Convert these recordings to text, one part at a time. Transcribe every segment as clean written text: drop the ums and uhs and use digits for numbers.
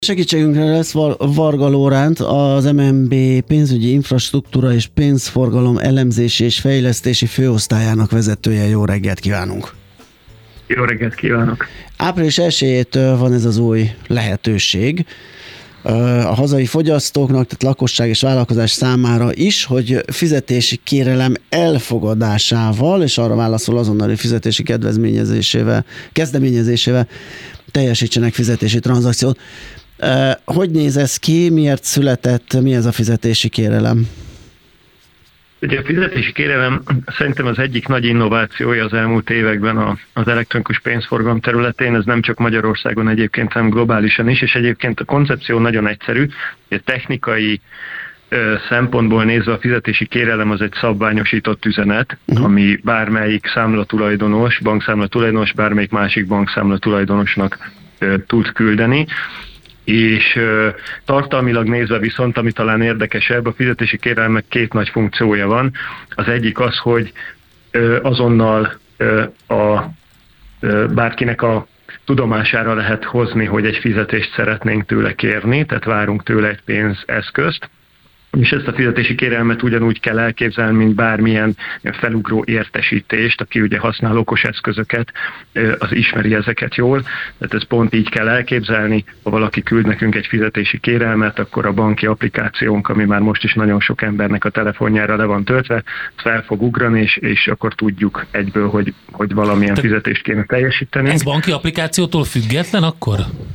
Segítségünkre lesz Varga Lóránt, az MNB pénzügyi infrastruktúra és pénzforgalom elemzési és fejlesztési főosztályának vezetője. Jó reggelt kívánunk! Jó reggelt kívánok! Április 1-től van ez az új lehetőség a hazai fogyasztóknak, tehát lakosság és vállalkozás számára is, hogy fizetési kérelem elfogadásával, és arra válaszol azonnali fizetési kezdeményezésével teljesítsenek fizetési tranzakciót. Hogy néz ez ki, miért született, mi ez a fizetési kérelem? Ugye a fizetési kérelem szerintem az egyik nagy innovációja az elmúlt években az elektronikus pénzforgalom területén, ez nem csak Magyarországon egyébként, hanem globálisan is, és egyébként a koncepció nagyon egyszerű, hogy technikai szempontból nézve a fizetési kérelem az egy szabványosított üzenet, ami bármelyik számlatulajdonos, bankszámlatulajdonos, bármelyik másik bankszámlatulajdonosnak tud küldeni. És tartalmilag nézve viszont, ami talán érdekesebb, a fizetési kérelmek két nagy funkciója van. Az egyik az, hogy azonnal bárkinek a tudomására lehet hozni, hogy egy fizetést szeretnénk tőle kérni, tehát várunk tőle egy pénzeszközt, és ezt a fizetési kérelmet ugyanúgy kell elképzelni, mint bármilyen felugró értesítést, aki ugye használ okos eszközöket, az ismeri ezeket jól. Tehát ez pont így kell elképzelni, ha valaki küld nekünk egy fizetési kérelmet, akkor a banki applikációnk, ami már most is nagyon sok embernek a telefonjára le van töltve, fel fog ugrani, és akkor tudjuk egyből, hogy valamilyen fizetést kéne teljesíteni. Ez banki applikációtól független akkor?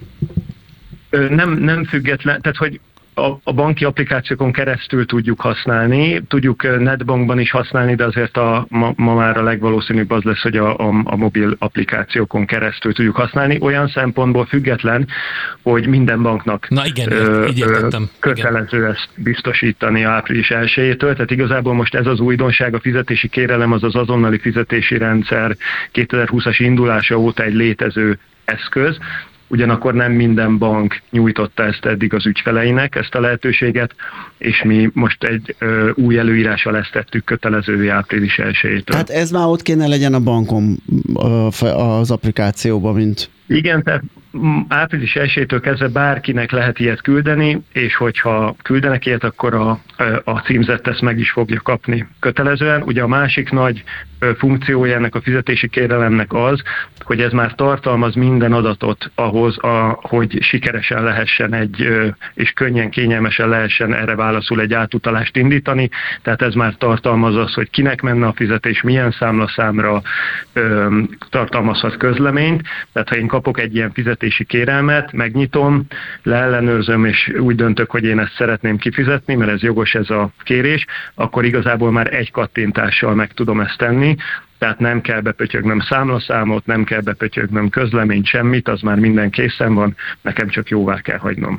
Nem független, tehát hogy a banki applikációkon keresztül tudjuk használni, tudjuk netbankban is használni, de azért ma már a legvalószínűbb az lesz, hogy a mobil applikációkon keresztül tudjuk használni. Olyan szempontból független, hogy minden banknak kötelező ezt biztosítani április 1-től. Tehát igazából most ez az újdonság, a fizetési kérelem az azonnali fizetési rendszer 2020-as indulása óta egy létező eszköz. Ugyanakkor nem minden bank nyújtotta ezt eddig az ügyfeleinek, ezt a lehetőséget, és mi most egy új előírással ezt tettük kötelezővé április 1-től. Tehát ez már ott kéne legyen a bankon, az applikációban, mint... Igen, tehát április 1-től kezdve bárkinek lehet ilyet küldeni, és hogyha küldenek ilyet, akkor a címzett ezt meg is fogja kapni kötelezően. Ugye a másik nagy funkciója ennek a fizetési kérelemnek az, hogy ez már tartalmaz minden adatot ahhoz, hogy sikeresen lehessen és könnyen, kényelmesen lehessen erre válaszul egy átutalást indítani. Tehát ez már tartalmaz az, hogy kinek menne a fizetés, milyen számlaszámra, tartalmazhat közleményt. Tehát ha én kapok egy ilyen fizetési kérelmet, megnyitom, leellenőrzöm, és úgy döntök, hogy én ezt szeretném kifizetni, mert ez jogos ez a kérés, akkor igazából már egy kattintással meg tudom ezt tenni. Tehát nem kell bepötyögnöm számlaszámot, nem kell bepötyögnöm közleményt, semmit, az már minden készen van, nekem csak jóvá kell hagynom.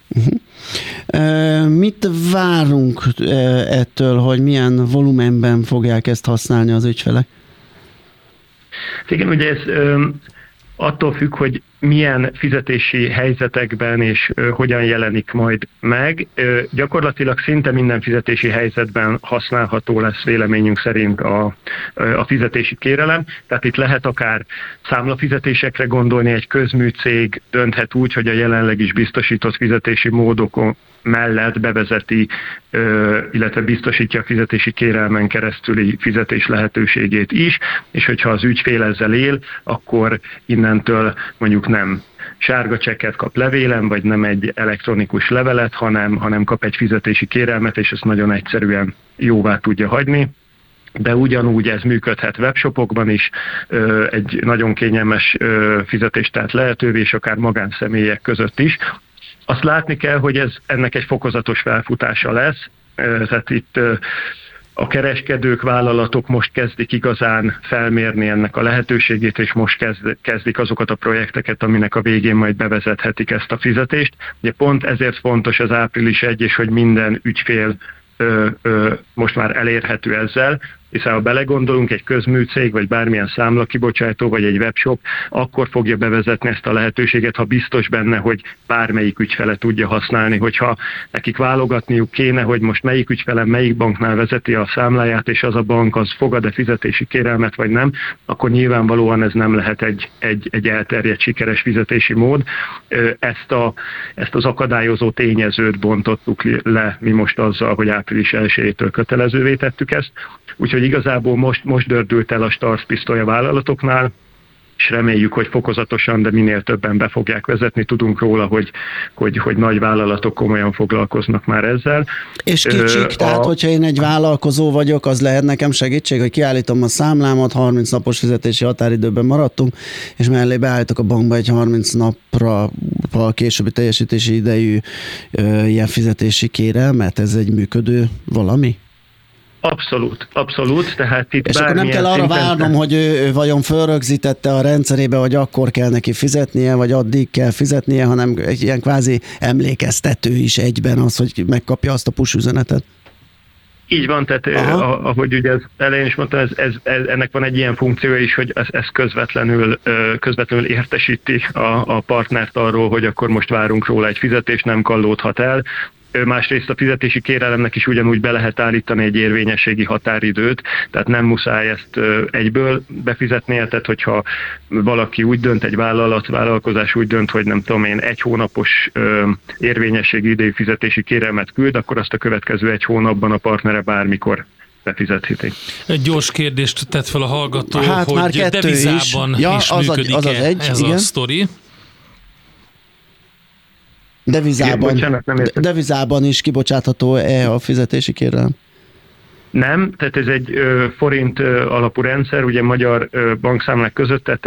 Mit várunk ettől, hogy milyen volumenben fogják ezt használni az ügyfelek? Igen, ugye ez attól függ, hogy milyen fizetési helyzetekben és hogyan jelenik majd meg. Gyakorlatilag szinte minden fizetési helyzetben használható lesz véleményünk szerint a fizetési kérelem. Tehát itt lehet akár számlafizetésekre gondolni, egy közműcég dönthet úgy, hogy a jelenleg is biztosított fizetési módokon mellett bevezeti, illetve biztosítja a fizetési kérelmen keresztüli fizetés lehetőségét is, és hogyha az ügyfél ezzel él, akkor innentől mondjuk nem sárga csekket kap levélen, vagy nem egy elektronikus levelet, hanem kap egy fizetési kérelmet, és ezt nagyon egyszerűen jóvá tudja hagyni. De ugyanúgy ez működhet webshopokban is, egy nagyon kényelmes fizetést tett lehetővé, és akár magánszemélyek között is. Azt látni kell, hogy ennek egy fokozatos felfutása lesz, tehát itt a kereskedők, vállalatok most kezdik igazán felmérni ennek a lehetőségét, és most kezdik azokat a projekteket, aminek a végén majd bevezethetik ezt a fizetést. Ugye pont ezért fontos az április 1, és hogy minden ügyfél most már elérhető ezzel, Hiszen ha belegondolunk, egy közműcég, vagy bármilyen számlakibocsátó, vagy egy webshop, akkor fogja bevezetni ezt a lehetőséget, ha biztos benne, hogy bármelyik ügyfele tudja használni. Hogyha nekik válogatniuk kéne, hogy most melyik ügyfelem melyik banknál vezeti a számláját, és az a bank az fogad-e fizetési kérelmet, vagy nem, akkor nyilvánvalóan ez nem lehet egy elterjedt sikeres fizetési mód. Ezt az akadályozó tényezőt bontottuk le mi most azzal, hogy április 1-től kötelezővé tettük ezt. Úgyhogy igazából most dördült el a startpisztoly a vállalatoknál, és reméljük, hogy fokozatosan, de minél többen be fogják vezetni. Tudunk róla, hogy nagy vállalatok komolyan foglalkoznak már ezzel. És kicsik, tehát hogyha én egy vállalkozó vagyok, az lehet nekem segítség, hogy kiállítom a számlámat, 30 napos fizetési határidőben maradtunk, és mellé beállítok a bankba egy 30 napra a későbbi teljesítési idejű ilyen fizetési kérelmet. Ez egy működő valami? Abszolút, tehát itt és akkor nem kell arra várnom, hogy ő vajon fölrögzítette a rendszerébe, hogy akkor kell neki fizetnie, vagy addig kell fizetnie, hanem egy ilyen kvázi emlékeztető is egyben az, hogy megkapja azt a push üzenetet. Így van, tehát ahogy ugye elején is mondtam, ennek van egy ilyen funkciója is, hogy ez közvetlenül értesíti a partnert arról, hogy akkor most várunk róla egy fizetés, nem kallódhat el. Másrészt a fizetési kérelemnek is ugyanúgy be lehet állítani egy érvényességi határidőt, tehát nem muszáj ezt egyből befizetnie, tehát hogyha valaki úgy dönt, egy vállalkozás úgy dönt, hogy nem tudom én, 1 hónapos érvényességi idejű fizetési kérelmet küld, akkor azt a következő 1 hónapban a partnere bármikor befizetheti. Egy gyors kérdést tett fel a hallgató, hát hogy devizában is működik-e ez a sztori? Devizában is kibocsátható-e a fizetési kérelem? Nem, tehát ez egy forint alapú rendszer, ugye magyar bankszámlák között, tehát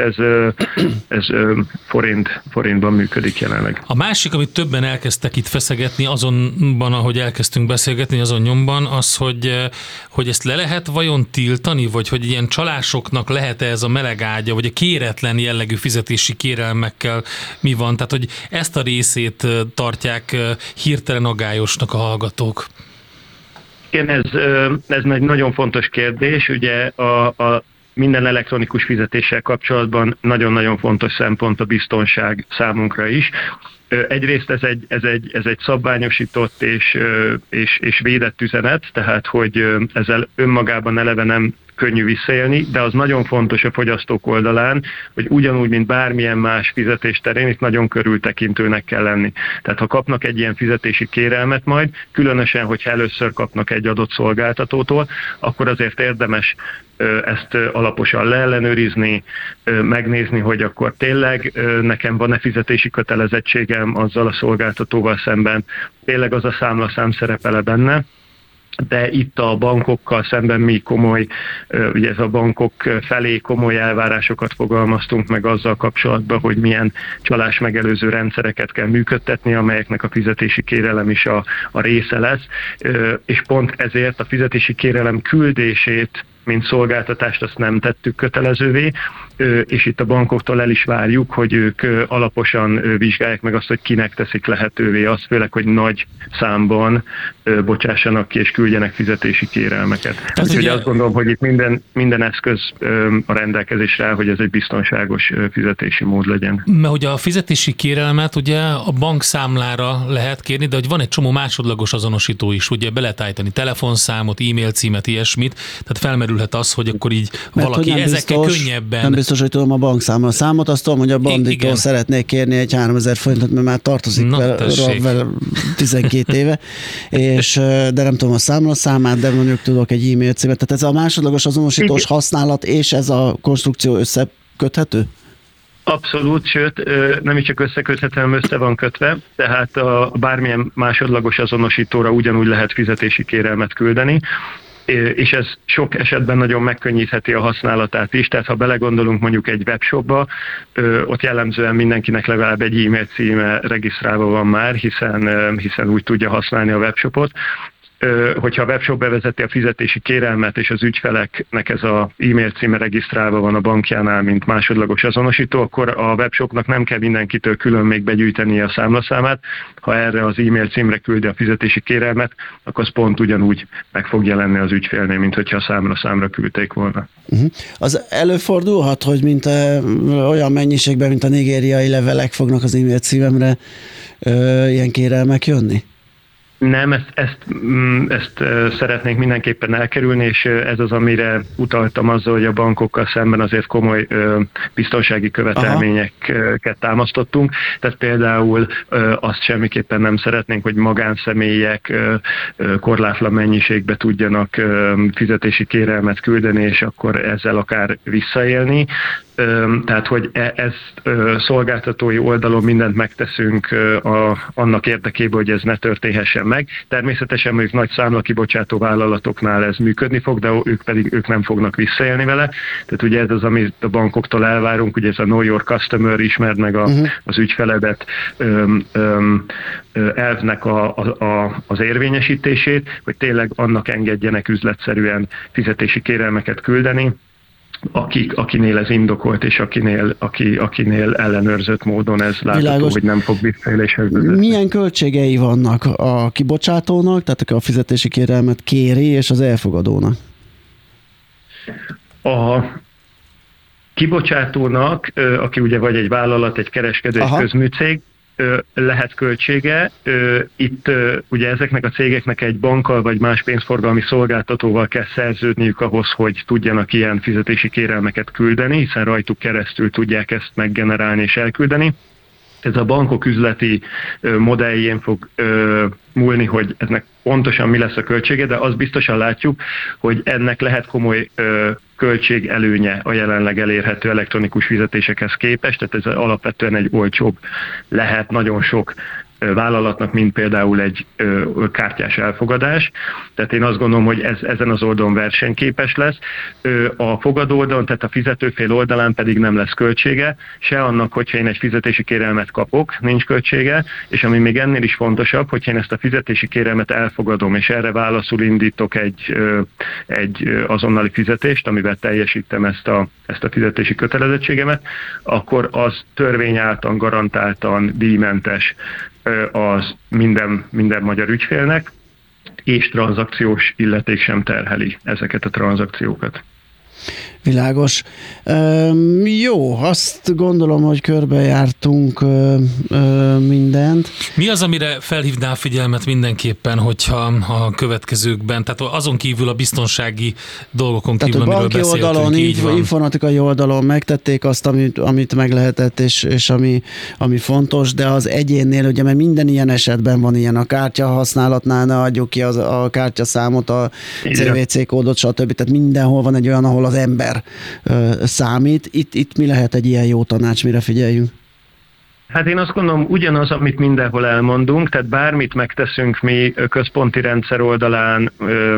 ez forintban működik jelenleg. A másik, amit többen elkezdtek itt feszegetni azonban, ahogy elkezdtünk beszélgetni azon nyomban, az, hogy ezt le lehet vajon tiltani, vagy hogy ilyen csalásoknak lehet-e ez a meleg ágya, vagy a kéretlen jellegű fizetési kérelmekkel mi van? Tehát, hogy ezt a részét tartják hirtelen aggályosnak a hallgatók. Igen, ez egy nagyon fontos kérdés. Ugye a minden elektronikus fizetéssel kapcsolatban nagyon-nagyon fontos szempont a biztonság számunkra is. Egyrészt ez egy szabványosított és védett üzenet, tehát hogy ezzel önmagában eleve nem könnyű visszaélni, de az nagyon fontos a fogyasztók oldalán, hogy ugyanúgy, mint bármilyen más fizetés terén, itt nagyon körültekintőnek kell lenni. Tehát ha kapnak egy ilyen fizetési kérelmet majd, különösen, hogyha először kapnak egy adott szolgáltatótól, akkor azért érdemes ezt alaposan leellenőrizni, megnézni, hogy akkor tényleg nekem van-e fizetési kötelezettségem azzal a szolgáltatóval szemben, tényleg az a számlaszám szerepel benne, de itt a bankokkal szemben mi komoly, ugye ez a bankok felé komoly elvárásokat fogalmaztunk meg azzal kapcsolatban, hogy milyen csalás megelőző rendszereket kell működtetni, amelyeknek a fizetési kérelem is a része lesz, és pont ezért a fizetési kérelem küldését, mint szolgáltatást, azt nem tettük kötelezővé, és itt a bankoktól el is várjuk, hogy ők alaposan vizsgálják meg azt, hogy kinek teszik lehetővé azt, főleg, hogy nagy számban bocsássanak ki és küldjenek fizetési kérelmeket. Úgyhogy azt gondolom, hogy itt minden eszköz a rendelkezésre áll, hogy ez egy biztonságos fizetési mód legyen. Mert ugye a fizetési kérelmet ugye a bankszámlára lehet kérni, de hogy van egy csomó másodlagos azonosító is, ugye be lehet állítani telefonszámot, e-mail címet, ilyesmit, tehát felmerülhet az, hogy akkor így valaki ezekkel könnyebben. Nem biztos, hogy tudom a bankszámla számot, azt tudom, hogy a banditól szeretnék kérni egy 3000 forintot, mert már tartozik vele 12 éve, de nem tudom a számlaszámát, de mondjuk tudok egy e-mail címet. Tehát ez a másodlagos azonosítós használat és ez a konstrukció összeköthető? Abszolút, sőt, nem is csak összeköthető, hanem össze van kötve, tehát a bármilyen másodlagos azonosítóra ugyanúgy lehet fizetési kérelmet küldeni, és ez sok esetben nagyon megkönnyítheti a használatát is, tehát ha belegondolunk mondjuk egy webshopba, ott jellemzően mindenkinek legalább egy e-mail címe regisztrálva van már, hiszen úgy tudja használni a webshopot, hogyha a webshop bevezeti a fizetési kérelmet, és az ügyfeleknek ez az e-mail címe regisztrálva van a bankjánál, mint másodlagos azonosító, akkor a webshopnak nem kell mindenkitől külön még begyűjteni a számlaszámát. Ha erre az e-mail címre küldi a fizetési kérelmet, akkor az pont ugyanúgy meg fog jelenni az ügyfélnél, mint hogyha a számra küldték volna. Az előfordulhat, hogy olyan mennyiségben, mint a nigériai levelek fognak az e-mail címemre ilyen kérelmek jönni? Nem, ezt szeretnénk mindenképpen elkerülni, és ez az, amire utaltam azzal, hogy a bankokkal szemben azért komoly biztonsági követelményeket támasztottunk. Tehát például azt semmiképpen nem szeretnénk, hogy magánszemélyek korlátlan mennyiségbe tudjanak fizetési kérelmet küldeni, és akkor ezzel akár visszaélni. Tehát, hogy ezt szolgáltatói oldalon mindent megteszünk annak érdekében, hogy ez ne történhessen meg. Természetesen mondjuk nagy számlakibocsátó vállalatoknál ez működni fog, de ők nem fognak visszaélni vele. Tehát ugye ez az, amit a bankoktól elvárunk, ugye ez a Know Your Customer, ismerd meg az ügyfeledet elvnek az érvényesítését, hogy tényleg annak engedjenek üzletszerűen fizetési kérelmeket küldeni, akinél ez indokolt, és akinél ellenőrzött módon ez látható, hogy nem fog visszaéléshez vezetni. Milyen költségei vannak a kibocsátónak, tehát a fizetési kérelmet kéri, és az elfogadónak? A kibocsátónak, aki ugye vagy egy vállalat, egy kereskedő, egy közműcég, lehet költsége. Itt ugye ezeknek a cégeknek egy bankkal vagy más pénzforgalmi szolgáltatóval kell szerződniük ahhoz, hogy tudjanak ilyen fizetési kérelmeket küldeni, hiszen rajtuk keresztül tudják ezt meggenerálni és elküldeni. Ez a bankok üzleti modelljén fog múlni, hogy ennek pontosan mi lesz a költsége, de azt biztosan látjuk, hogy ennek lehet komoly költségelőnye a jelenleg elérhető elektronikus fizetésekhez képest, tehát ez alapvetően egy olcsóbb lehet nagyon sok vállalatnak, mint például egy kártyás elfogadás. Tehát én azt gondolom, hogy ez ezen az oldalon versenyképes lesz. A fogadó oldalon, tehát a fizetőfél oldalán pedig nem lesz költsége, se annak, hogyha én egy fizetési kérelmet kapok, nincs költsége, és ami még ennél is fontosabb, hogyha én ezt a fizetési kérelmet elfogadom, és erre válaszul indítok egy azonnali fizetést, amivel teljesítem ezt a fizetési kötelezettségemet, akkor az törvény által garantáltan díjmentes az minden magyar ügyfélnek, és tranzakciós illeték sem terheli ezeket a tranzakciókat. Világos. Jó, azt gondolom, hogy körbejártunk mindent. Mi az, amire felhívná a figyelmet mindenképpen, hogyha a következőkben, tehát azon kívül a biztonsági dolgokon kívül, amiről beszéltünk, oldalon, így van. informatikai oldalon megtették azt, amit meg lehetett, és ami fontos, de az egyénnél, ugye, mert minden ilyen esetben van ilyen, a kártya használatnál ne adjuk ki a kártyaszámot, a CVC kódot, stb. Tehát mindenhol van egy olyan, ahol az ember számít. Itt mi lehet egy ilyen jó tanács, mire figyeljünk? Hát én azt gondolom, ugyanaz, amit mindenhol elmondunk, tehát bármit megteszünk mi központi rendszer oldalán,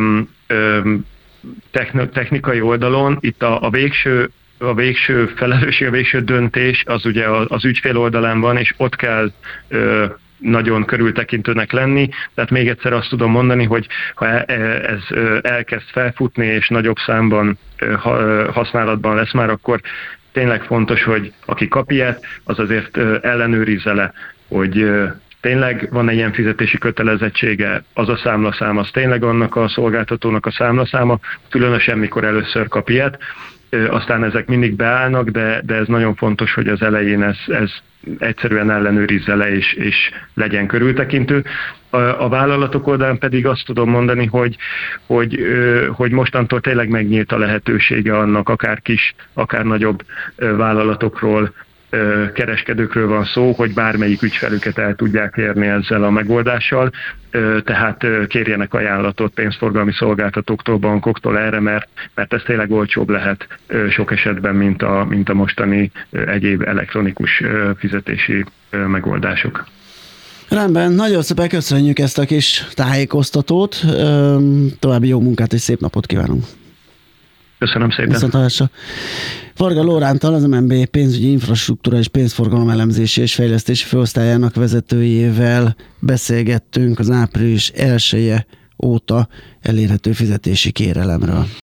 technikai oldalon, itt a végső felelősség, a végső döntés az ugye az ügyfél oldalán van, és ott kell nagyon körültekintőnek lenni. Tehát még egyszer azt tudom mondani, hogy ha ez elkezd felfutni, és nagyobb számban használatban lesz már, akkor tényleg fontos, hogy aki kap ilyet, az azért ellenőrizze le, hogy tényleg van-e ilyen fizetési kötelezettsége, az a számlaszám, az tényleg annak a szolgáltatónak a számlaszáma, különösen mikor először kap ilyet. Aztán ezek mindig beállnak, de ez nagyon fontos, hogy az elején ez egyszerűen ellenőrizze le, és legyen körültekintő. A vállalatok oldalán pedig azt tudom mondani, hogy mostantól tényleg megnyílt a lehetősége annak, akár kis, akár nagyobb vállalatokról, kereskedőkről van szó, hogy bármelyik ügyfelüket el tudják érni ezzel a megoldással, tehát kérjenek ajánlatot pénzforgalmi szolgáltatóktól, bankoktól erre, mert ez tényleg olcsóbb lehet sok esetben, mint a mostani egyéb elektronikus fizetési megoldások. Rendben, nagyon szépen köszönjük ezt a kis tájékoztatót, további jó munkát és szép napot kívánunk! Köszönöm szépen! Viszontlátásra. Varga Lóránttal, az MNB pénzügyi infrastruktúra és pénzforgalom elemzési és fejlesztési főosztályának vezetőjével beszélgettünk az április 1-e óta elérhető fizetési kérelemről.